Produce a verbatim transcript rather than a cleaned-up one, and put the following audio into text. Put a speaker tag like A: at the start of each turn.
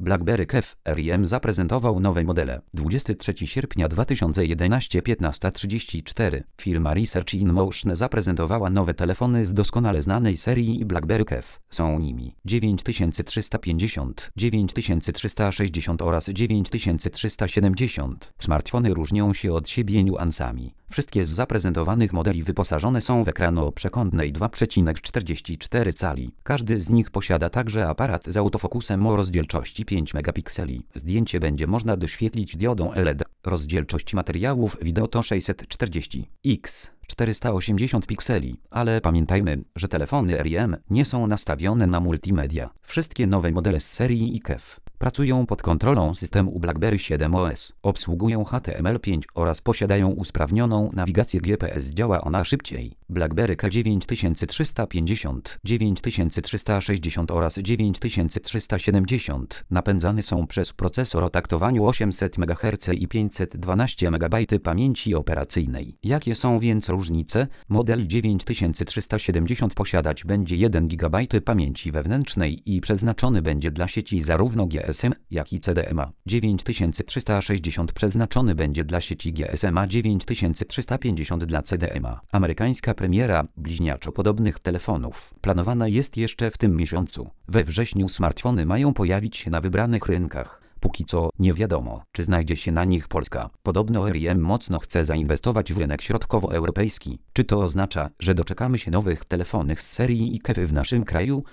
A: BlackBerry Kef R I M zaprezentował nowe modele. dwudziestego trzeciego sierpnia dwa tysiące jedenastego piętnasta trzydzieści cztery. Firma Research in Motion zaprezentowała nowe telefony z doskonale znanej serii BlackBerry Kef. Są nimi dziewięć tysięcy trzysta pięćdziesiąt, dziewięć tysięcy trzysta sześćdziesiąt oraz dziewięć tysięcy trzysta siedemdziesiąt. Smartfony różnią się od siebie niuansami. Wszystkie z zaprezentowanych modeli wyposażone są w ekran o przekątnej dwa przecinek czterdzieści cztery cali. Każdy z nich posiada także aparat z autofokusem o rozdzielczości pięć megapikseli. Zdjęcie będzie można doświetlić diodą L E D. Rozdzielczość materiałów wideo to sześćset czterdzieści pikseli. czterysta osiemdziesiąt pikseli, ale pamiętajmy, że telefony R I M nie są nastawione na multimedia. Wszystkie nowe modele z serii Kef pracują pod kontrolą systemu BlackBerry siedem O S, obsługują H T M L pięć oraz posiadają usprawnioną nawigację G P S. Działa ona szybciej. BlackBerry K dziewięć tysięcy trzysta pięćdziesiąt, dziewięć tysięcy trzysta sześćdziesiąt oraz dziewięć tysięcy trzysta siedemdziesiąt napędzane są przez procesor o taktowaniu osiemset megaherców i pięćset dwanaście megabajtów pamięci operacyjnej. Jakie są więc różnice? Model dziewięć tysięcy trzysta siedemdziesiąt posiadać będzie jeden gigabajt pamięci wewnętrznej i przeznaczony będzie dla sieci zarówno G S M, jak i C D M A. dziewięć tysięcy trzysta sześćdziesiąt przeznaczony będzie dla sieci G S M, a dziewięć tysięcy trzysta pięćdziesiąt dla C D M A. Amerykańska premiera bliźniaczo podobnych telefonów planowana jest jeszcze w tym miesiącu. We wrześniu smartfony mają pojawić się na wybranych rynkach. Póki co nie wiadomo, czy znajdzie się na nich Polska. Podobno R I M mocno chce zainwestować w rynek środkowoeuropejski. Czy to oznacza, że doczekamy się nowych telefonów z serii Kef w naszym kraju?